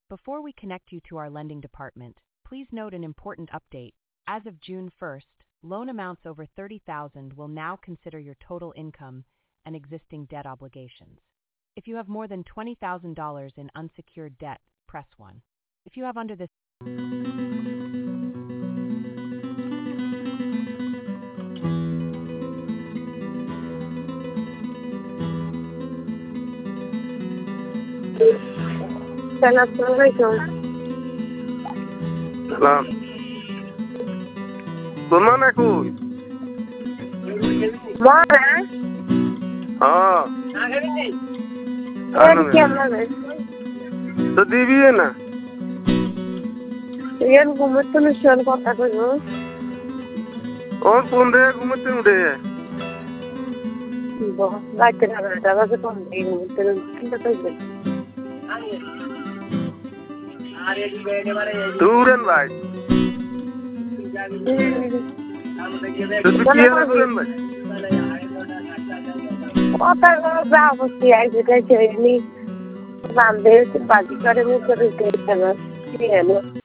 Before we connect you to our lending department, please note an important update. As of June 1st, loan amounts over $30,000 will now consider your total income and existing debt obligations. If you have more than $20,000 in unsecured debt, press 1. If you have under this Assalamualaikum. Salam. Gimana kuy? Mana? हाँ और क्या हाल है? तो दीजिए ना ये घूमते हैं शहर को आता है जो और पुंडे घूमते उड़े हैं बहुत बात कर रहा है दादा से कौन नहीं घूमते हैं कितना पैसे दूरन भाई तो किया ना दूरन भाई आता है बाप उसकी आई जगह चाहिए नहीं बांधे से बाजी करे मुँह करे क्या है ना